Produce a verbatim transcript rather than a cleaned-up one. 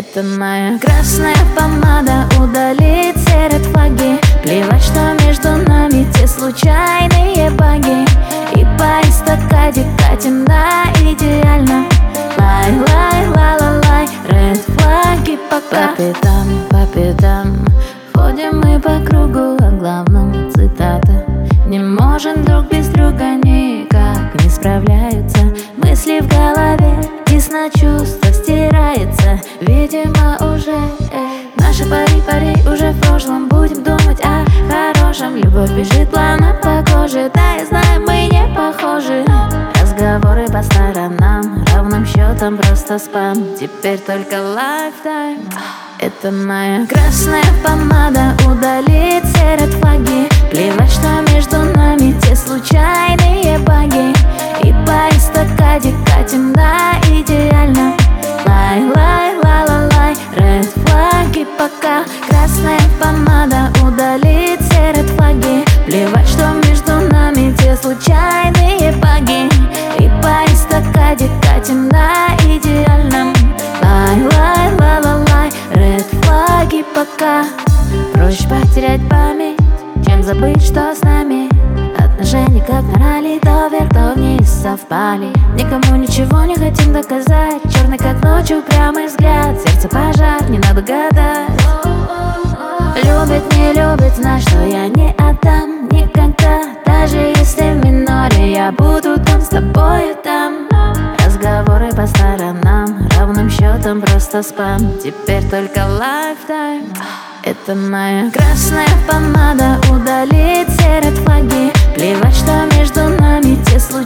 Это моя красная помада удалит все редфлаги. Плевать, что между нами те случайные баги. И по эстакаде катим на идеально. Лай, лай, ла, ла, лай, редфлаги пока. По пятам, по пятам ходим мы по кругу, а главном цитата: не можем друг без друга, никак не справляются мысли в голове, десна чувства стирается, видимо уже э. Наши пари-пари уже в прошлом, будем думать о хорошем. Любовь бежит плавно по коже, да я знаю, мы не похожи. Разговоры по сторонам, ровным счетом просто спам. Теперь только lifetime. Это моя красная помада удалит все редфлаги. Плевать, что между нами те случайные баги. И по эстакаде катим на идеально. Лай, лай, ла, ла, лай, редфлаги пока. Красная помада удалит все редфлаги. Плевать, что между нами те случайные баги. И по эстакаде катим на идеальном. Лай, лай, ла, ла, лай, редфлаги пока. Проще потерять память, чем забыть, что с нами отношения как на ралли, то вверх, то вниз совпали. Никому ничего не хотим доказать. Черный как ночь, упрямый взгляд, сердце пожар, не надо гадать. Любит, не любит, знай, что я не отдам никогда. Даже если в миноре я буду там с тобой там. Разговоры по сторонам, ровным счетом просто спам. Теперь только lifetime. Это моя красная помада удалит все редфлаги. Плевать, что между нами те случайные